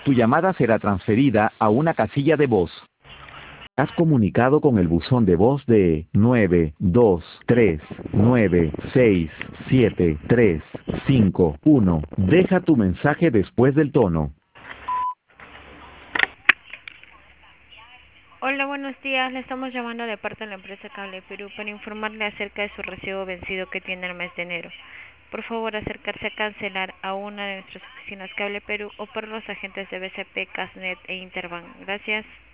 Tu llamada será transferida a una casilla de voz. Has comunicado con el buzón de voz de 923967351. Deja tu mensaje después del tono. Hola, buenos días. Le estamos llamando de parte de la empresa Cable Perú para informarle acerca de su recibo vencido que tiene el mes de enero. Por favor, acercarse a cancelar a una de nuestras oficinas Cable Perú o por los agentes de BCP, Casnet e Interbank. Gracias.